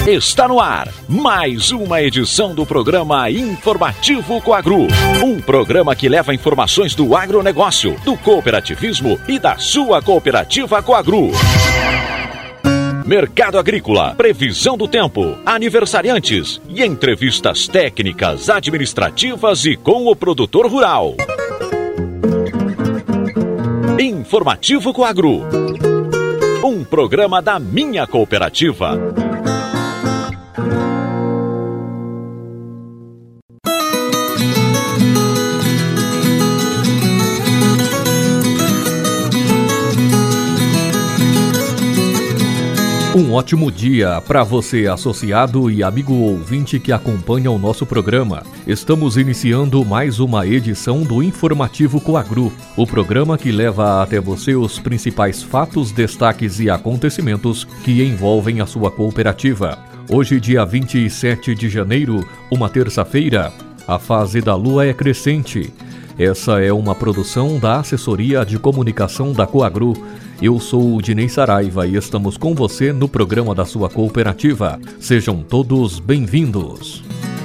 Está no ar mais uma edição do programa Informativo Coagro. Um programa que leva informações do agronegócio, do cooperativismo e da sua cooperativa Coagro. Mercado agrícola, previsão do tempo, aniversariantes e entrevistas técnicas, administrativas e com o produtor rural. Informativo Coagro. Um programa da minha cooperativa. Um ótimo dia para você, associado e amigo ouvinte que acompanha o nosso programa. Estamos iniciando mais uma edição do Informativo Coagro, o programa que leva até você os principais fatos, destaques e acontecimentos que envolvem a sua cooperativa. Hoje, dia 27 de janeiro, uma terça-feira, a fase da lua é crescente. Essa é uma produção da Assessoria de Comunicação da Coagro. Eu sou o Dinei Saraiva e estamos com você no programa da sua cooperativa. Sejam todos bem-vindos.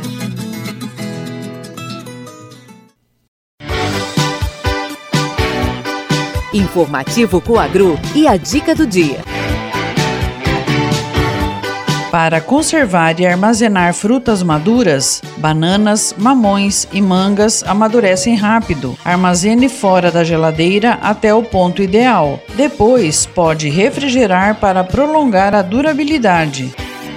Informativo Coagro e a dica do dia. Para conservar e armazenar frutas maduras, bananas, mamões e mangas amadurecem rápido. Armazene fora da geladeira até o ponto ideal. Depois, pode refrigerar para prolongar a durabilidade.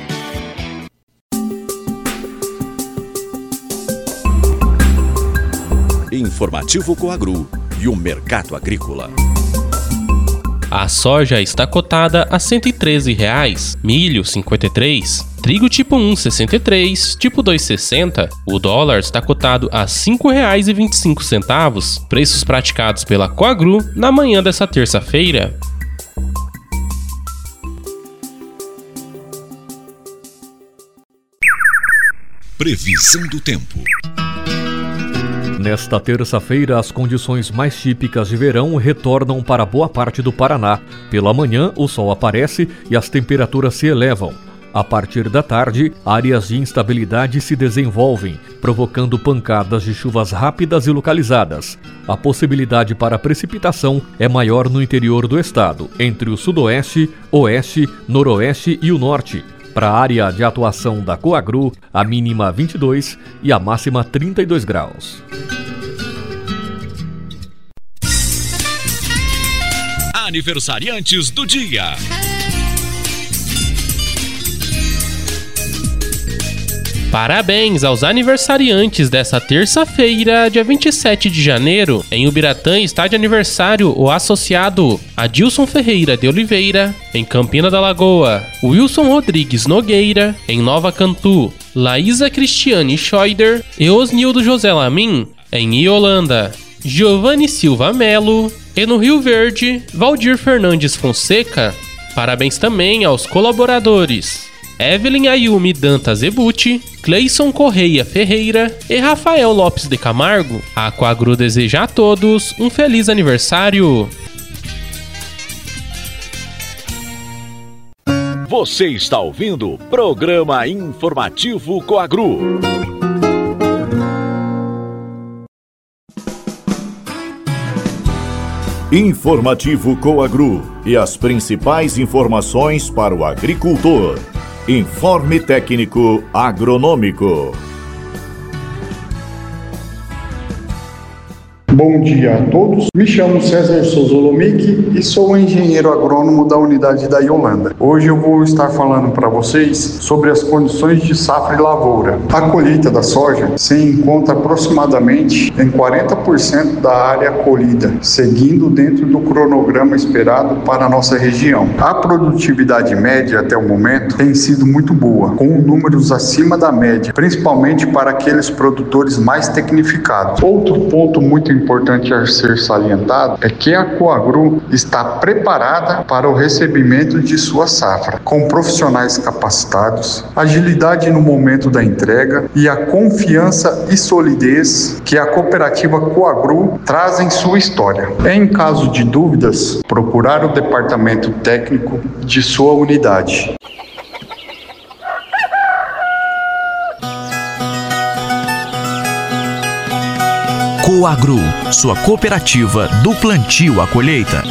Informativo Coagro e o mercado agrícola. A soja está cotada a R$ 113,00, milho R$ 53,00, trigo tipo 1 R$ 63,00, tipo 2 R$ 60,00. O dólar está cotado a R$ 5,25, preços praticados pela Coagro na manhã dessa terça-feira. Previsão do tempo. Nesta terça-feira, as condições mais típicas de verão retornam para boa parte do Paraná. Pela manhã, o sol aparece e as temperaturas se elevam. A partir da tarde, áreas de instabilidade se desenvolvem, provocando pancadas de chuvas rápidas e localizadas. A possibilidade para precipitação é maior no interior do estado, entre o sudoeste, oeste, noroeste e o norte. Para a área de atuação da Coagro, a mínima 22 e a máxima 32 graus. Aniversariantes do dia. Parabéns aos aniversariantes dessa terça-feira, dia 27 de janeiro. Em Ubiratã está de aniversário o associado Adilson Ferreira de Oliveira. Em Campina da Lagoa, Wilson Rodrigues Nogueira. Em Nova Cantu, Laísa Cristiane Scheuder e Osnildo José Lamin. Em Iolanda, Giovanni Silva Melo. E no Rio Verde, Valdir Fernandes Fonseca. Parabéns também aos colaboradores Evelyn Ayumi Dantas Ebuti, Cleison Correia Ferreira e Rafael Lopes de Camargo. A Coagro deseja a todos um feliz aniversário. Você está ouvindo o programa Informativo Coagro. Informativo Coagro e as principais informações para o agricultor. Informe técnico agronômico. Bom dia a todos, me chamo César Souza Lomic e sou engenheiro agrônomo da unidade da Iolanda. Hoje eu vou estar falando para vocês sobre as condições de safra e lavoura. A colheita da soja se encontra aproximadamente em 40% da área colhida, seguindo dentro do cronograma esperado para a nossa região. A produtividade média até o momento tem sido muito boa, com números acima da média, principalmente para aqueles produtores mais tecnificados. Outro ponto muito importante a ser salientado é que a Coagro está preparada para o recebimento de sua safra, com profissionais capacitados, agilidade no momento da entrega e a confiança e solidez que a cooperativa Coagro traz em sua história. Em caso de dúvidas, procurar o departamento técnico de sua unidade. Coagro, sua cooperativa do plantio à colheita.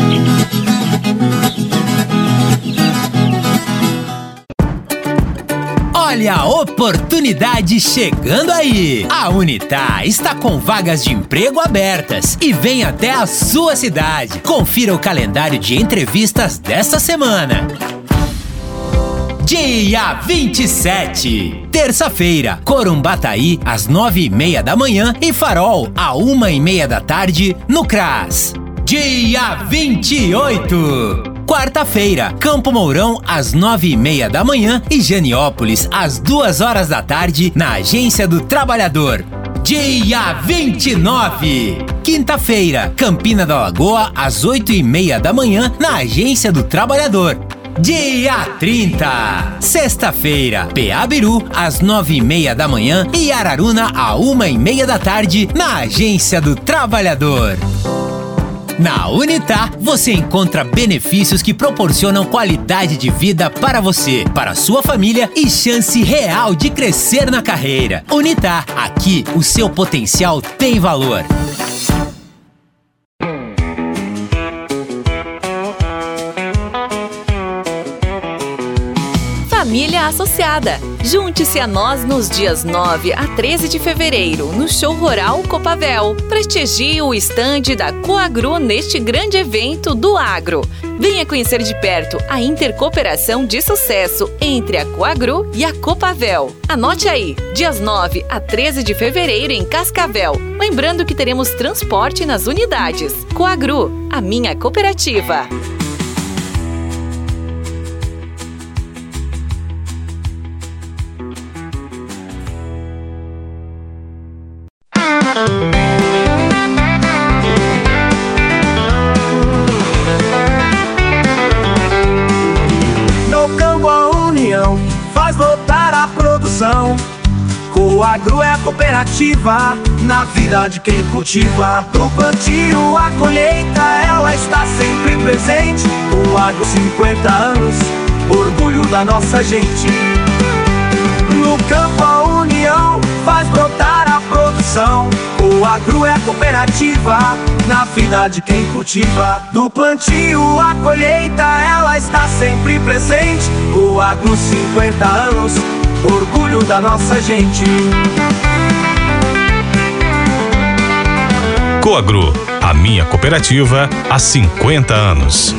Olha a oportunidade chegando aí! A Unitar está com vagas de emprego abertas e vem até a sua cidade. Confira o calendário de entrevistas desta semana. Dia 27, terça-feira, Corumbataí, às 9h30 da manhã e Farol, à 1h30 da tarde, no CRAS. Dia 28, quarta-feira, Campo Mourão, às 9h30 da manhã e Janiópolis, às 2h da tarde, na Agência do Trabalhador. Dia 29, quinta-feira, Campina da Lagoa, às 8h30 da manhã, na Agência do Trabalhador. Dia 30, sexta-feira, Peabiru, às 9h30 da manhã e Araruna, à 1h30 da tarde, na Agência do Trabalhador. Na Unitar, você encontra benefícios que proporcionam qualidade de vida para você, para sua família e chance real de crescer na carreira. Unitar, aqui o seu potencial tem valor. Família Associada. Junte-se a nós nos dias 9 a 13 de fevereiro, no Show Rural Copavel. Prestigie o estande da Coagro neste grande evento do agro. Venha conhecer de perto a intercooperação de sucesso entre a Coagro e a Copavel. Anote aí, dias 9 a 13 de fevereiro em Cascavel. Lembrando que teremos transporte nas unidades. Coagro, a minha cooperativa. No campo a união faz voltar a produção. Coagro é a cooperativa na vida de quem cultiva. Do plantio à colheita ela está sempre presente. Coagro 50 anos, orgulho da nossa gente. No campo a união faz brotar a produção. Coagro é a cooperativa na vida de quem cultiva. Do plantio à colheita ela está sempre presente. Coagro 50 anos, orgulho da nossa gente. Coagro, a minha cooperativa há 50 anos.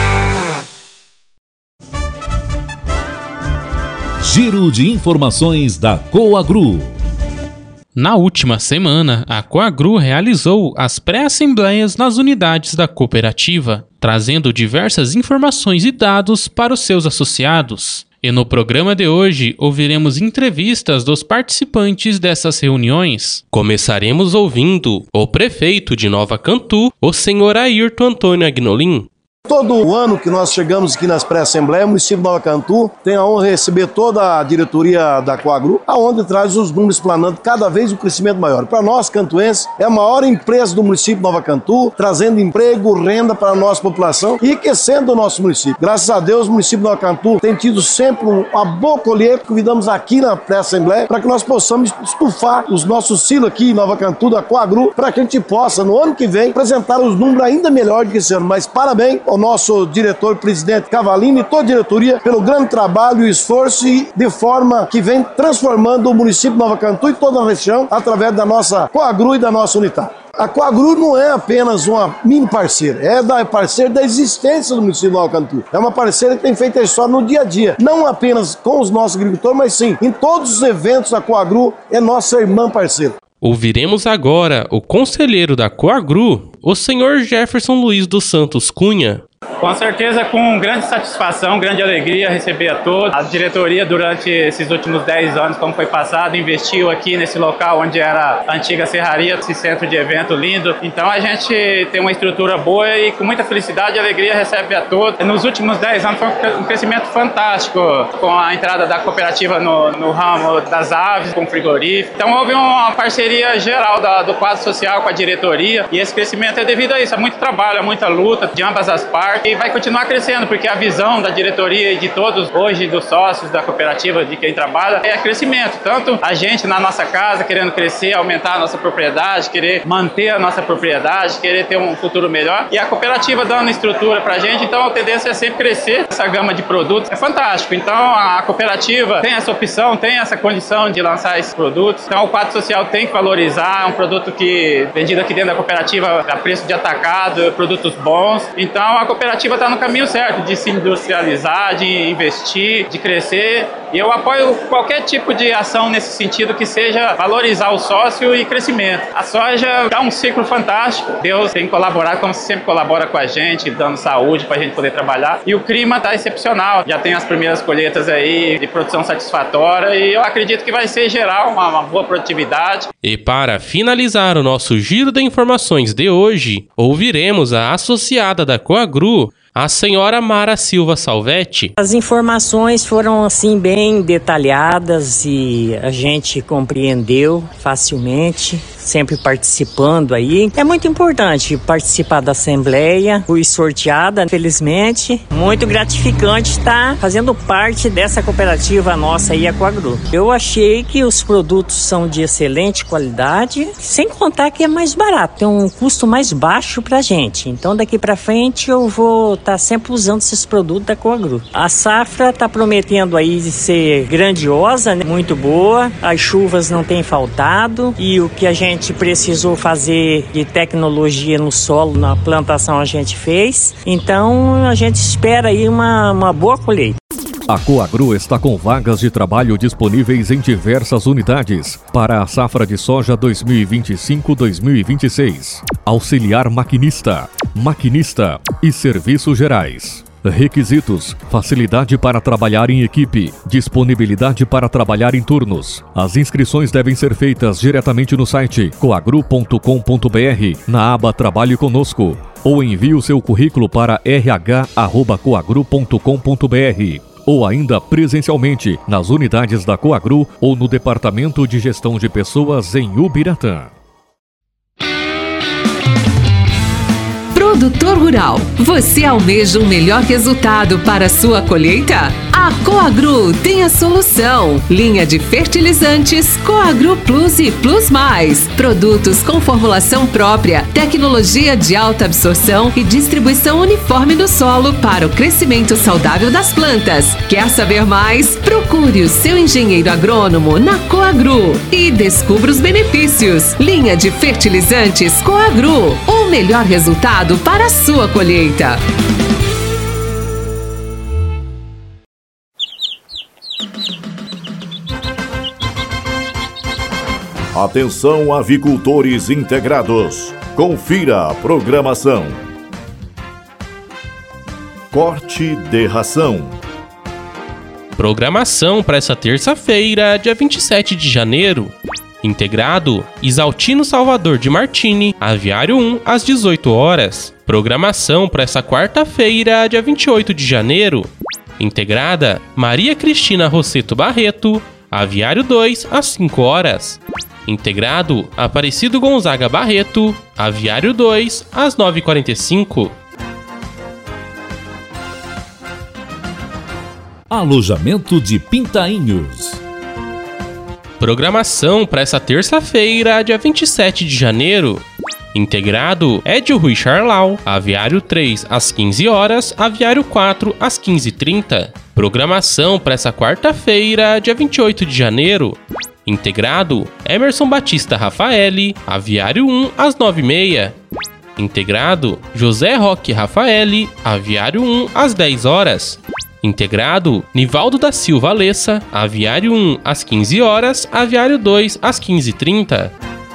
Giro de informações da Coagro. Na última semana, a Coagro realizou as pré-assembleias nas unidades da cooperativa, trazendo diversas informações e dados para os seus associados. E no programa de hoje, ouviremos entrevistas dos participantes dessas reuniões. Começaremos ouvindo o prefeito de Nova Cantu, o senhor Ayrton Antônio Agnolin. Todo ano que nós chegamos aqui nas pré-assembleias, o município de Nova Cantu tem a honra de receber toda a diretoria da Coagro, aonde traz os números planando cada vez um crescimento maior. Para nós, cantuenses, é a maior empresa do município de Nova Cantu, trazendo emprego, renda para a nossa população e enriquecendo o nosso município. Graças a Deus, o município de Nova Cantu tem tido sempre uma boa colheita. Convidamos aqui na pré-assembleia para que nós possamos estufar os nossos silos aqui em Nova Cantu, da Coagro, para que a gente possa, no ano que vem, apresentar os números ainda melhores do que esse ano. Mas parabéns ao nosso diretor-presidente Cavalini e toda a diretoria pelo grande trabalho e esforço e de forma que vem transformando o município de Nova Cantu e toda a região através da nossa Coagro e da nossa Unitar. A Coagro não é apenas uma mini parceira, é parceira da existência do município de Nova Cantu. É uma parceira que tem feito a história no dia a dia, não apenas com os nossos agricultores, mas sim em todos os eventos. A Coagro é nossa irmã parceira. Ouviremos agora o conselheiro da Coagro, o senhor Jefferson Luiz dos Santos Cunha. Com certeza, com grande satisfação, grande alegria receber a todos. A diretoria, durante esses últimos 10 anos, como foi passado, investiu aqui nesse local onde era a antiga serraria, esse centro de evento lindo. Então a gente tem uma estrutura boa e com muita felicidade e alegria recebe a todos. Nos últimos 10 anos foi um crescimento fantástico, com a entrada da cooperativa no ramo das aves, com frigorífico. Então houve uma parceria geral do quadro social com a diretoria e esse crescimento é devido a isso, a muito trabalho, a muita luta de ambas as partes. certo e vai continuar crescendo, porque a visão da diretoria e de todos hoje, dos sócios da cooperativa, de quem trabalha, é crescimento. Tanto a gente na nossa casa querendo crescer, aumentar a nossa propriedade, querer manter a nossa propriedade, querer ter um futuro melhor, e a cooperativa dando estrutura pra gente, então a tendência é sempre crescer. Essa gama de produtos é fantástico. Então a cooperativa tem essa opção, tem essa condição de lançar esses produtos. Então o quadro social tem que valorizar, é um produto que vendido aqui dentro da cooperativa a preço de atacado, produtos bons. Então a cooperativa está no caminho certo de se industrializar, de investir, de crescer. E eu apoio qualquer tipo de ação nesse sentido que seja valorizar o sócio e crescimento. A soja dá um ciclo fantástico. Deus tem que colaborar como sempre colabora com a gente, dando saúde para a gente poder trabalhar. E o clima está excepcional. Já tem as primeiras colheitas aí de produção satisfatória e eu acredito que vai ser geral uma boa produtividade. E para finalizar o nosso giro de informações de hoje, ouviremos a associada da Coagru, a senhora Mara Silva Salvetti. As informações foram assim bem detalhadas e a gente compreendeu facilmente, sempre participando aí. É muito importante participar da assembleia, fui sorteada, felizmente. Muito gratificante estar fazendo parte dessa cooperativa nossa aí, a Coagru. Eu achei que os produtos são de excelente qualidade, sem contar que é mais barato, tem um custo mais baixo pra gente. Então daqui pra frente eu vou estar sempre usando esses produtos da Coagru. A safra está prometendo aí ser grandiosa, né? Muito boa, as chuvas não têm faltado e o que a gente precisou fazer de tecnologia no solo, na plantação a gente fez. Então a gente espera aí uma boa colheita. A Coagru está com vagas de trabalho disponíveis em diversas unidades para a safra de soja 2025-2026. Auxiliar maquinista, maquinista e serviços gerais. Requisitos: facilidade para trabalhar em equipe, disponibilidade para trabalhar em turnos. As inscrições devem ser feitas diretamente no site coagru.com.br, na aba Trabalhe Conosco, ou envie o seu currículo para rh@coagru.com.br. ou ainda presencialmente nas unidades da Coagru ou no Departamento de Gestão de Pessoas em Ubiratã. Produtor rural, você almeja um melhor resultado para a sua colheita? A Coagru tem a solução. Linha de fertilizantes Coagru Plus e Plus Mais. Produtos com formulação própria, tecnologia de alta absorção e distribuição uniforme no solo para o crescimento saudável das plantas. Quer saber mais? Procure o seu engenheiro agrônomo na Coagru e descubra os benefícios. Linha de fertilizantes Coagru, o melhor resultado para a sua colheita. Atenção, avicultores integrados. Confira a programação. Corte de ração. Programação para essa terça-feira, dia 27 de janeiro. Integrado, Isaltino Salvador de Martini, Aviário 1, às 18 horas. Programação para essa quarta-feira, dia 28 de janeiro. Integrada, Maria Cristina Rosseto Barreto, Aviário 2, às 5 horas. Integrado, Aparecido Gonzaga Barreto, Aviário 2, às 9h45. Alojamento de Pintainhos. Programação para essa terça-feira, dia 27 de janeiro. Integrado, Edio Rui Charlau, Aviário 3, às 15 horas, Aviário 4, às 15h30. Programação para essa quarta-feira, dia 28 de janeiro. Integrado, Emerson Batista Rafaeli, Aviário 1, às 9h30. Integrado, José Roque Rafaeli, Aviário 1, às 10 horas. Integrado, Nivaldo da Silva Alessa, Aviário 1, às 15 horas, Aviário 2, às 15h30.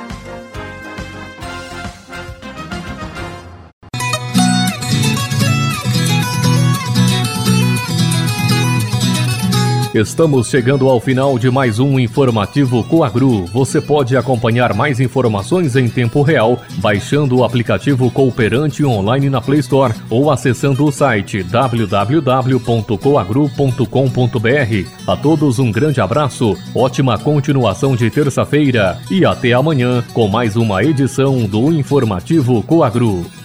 Estamos chegando ao final de mais um Informativo Coagru. Você pode acompanhar mais informações em tempo real baixando o aplicativo Cooperante online na Play Store ou acessando o site www.coagru.com.br. A todos um grande abraço, ótima continuação de terça-feira e até amanhã com mais uma edição do Informativo Coagru.